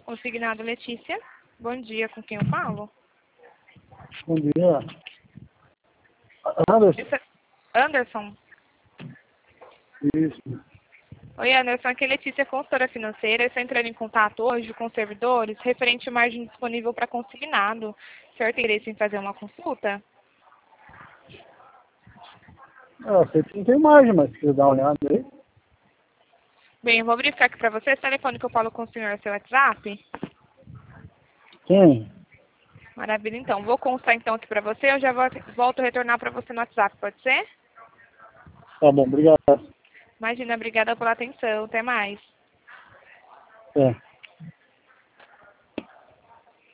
Consignado Letícia. Bom dia, com quem eu falo? Bom dia. Anderson. Anderson. Isso. Oi, Anderson. Aqui é Letícia, consultora financeira. Eu estou entrando em contato hoje com os servidores referente à margem disponível para consignado. O senhor tem interesse em fazer uma consulta? Sei que não tem margem, mas se quiser dar uma olhada aí. Bem, eu vou verificar aqui para você. Esse telefone que eu falo com o senhor é seu WhatsApp? Quem? Maravilha, então. Vou constar então aqui para você. Eu já volto a retornar para você no WhatsApp, pode ser? Tá bom, obrigado. Imagina, obrigada pela atenção. Até mais. É.